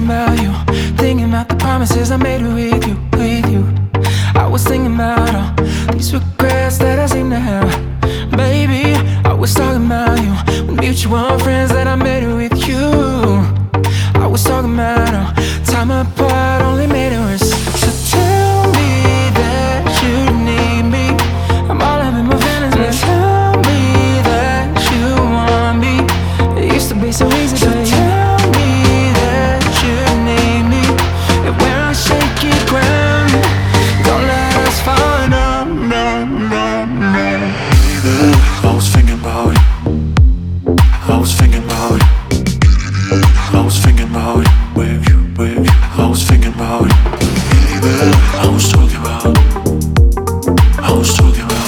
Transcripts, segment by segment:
thinking about you, thinking about the promises I made with you, with you. I was thinking about all these regrets that I seem to have. Baby, I was talking about you with mutual friends that I made with you. I was talking about all time apart only made it worse. So tell me that you need me. I'm all up in my feelings, but tell me that you want me. It used to be so easy, but tell me that you need me. And we're on shaky ground, don't let us fall, no, no, no, no. I was thinking about it. I was thinking about it. I was thinking about it with you, with you. I was thinking about it. I was talking about. I was talking about.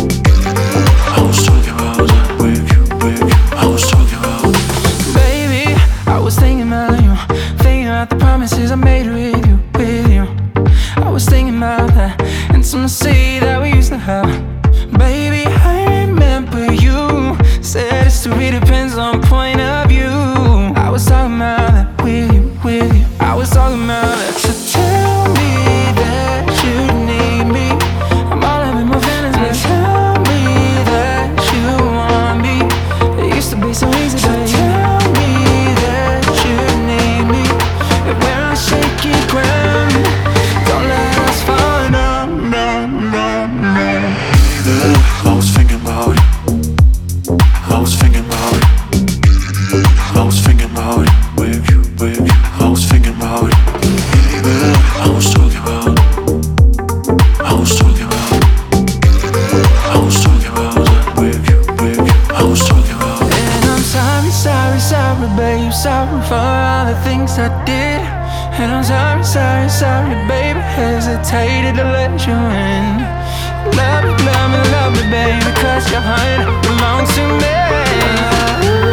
I was talking about that with you, with you. I was talking about. Baby, I was thinking about you, thinking about the promises I made with you, with you. I was thinking about that intimacy that we used to have. Baby, I remember you said history depends on point of view. I was talking about that with you, with you. I was talking about that. So tell me that you need me. I'm all up in my feelings, but tell me that you want me. It used to be so easy, but tell me that you need me. And we're on shaky ground, don't let us fall, no, no, no, no. I was thinking about it. I was thinking about it. I was thinking about it with you, with you. I was thinking about it. I was talking about. I was talking about. I was talking about that with you, with you. I was talking about. And I'm sorry, sorry, sorry, babe. Sorry for all the things I did. And I'm sorry, sorry, sorry, baby. Hesitated to let you in. Love me, baby, 'cause your heart belongs to me.